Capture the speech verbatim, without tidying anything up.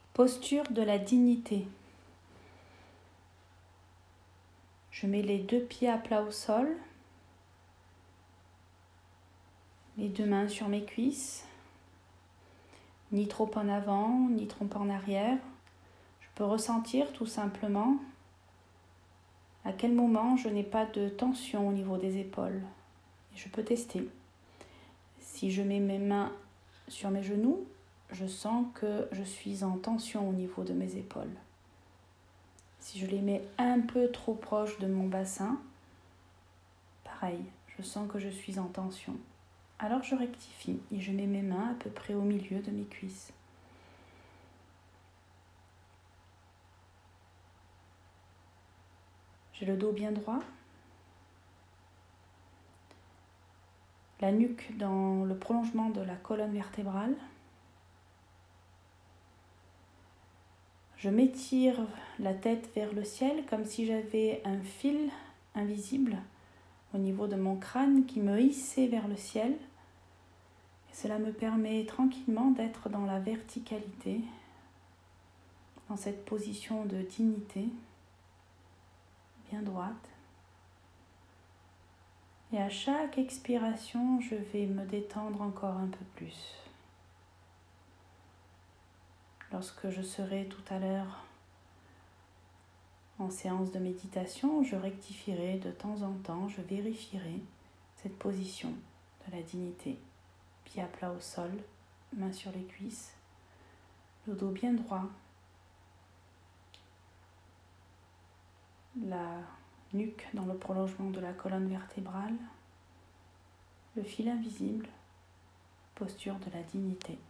Posture de la dignité. Je mets les deux pieds à plat au sol, les deux mains sur mes cuisses, ni trop en avant, ni trop en arrière. Je peux ressentir tout simplement à quel moment je n'ai pas de tension au niveau des épaules. Et je peux tester. Si je mets mes mains sur mes genoux, je sens que je suis en tension au niveau de mes épaules. Si je les mets un peu trop proches de mon bassin, pareil, je sens que je suis en tension. Alors je rectifie et je mets mes mains à peu près au milieu de mes cuisses. J'ai le dos bien droit, la nuque dans le prolongement de la colonne vertébrale. Je m'étire la tête vers le ciel comme si j'avais un fil invisible au niveau de mon crâne qui me hissait vers le ciel. Et cela me permet tranquillement d'être dans la verticalité, dans cette position de dignité, bien droite. Et à chaque expiration, je vais me détendre encore un peu plus. Lorsque je serai tout à l'heure en séance de méditation, je rectifierai de temps en temps, je vérifierai cette position de la dignité. Pieds à plat au sol, mains sur les cuisses, le dos bien droit, la nuque dans le prolongement de la colonne vertébrale, le fil invisible, posture de la dignité.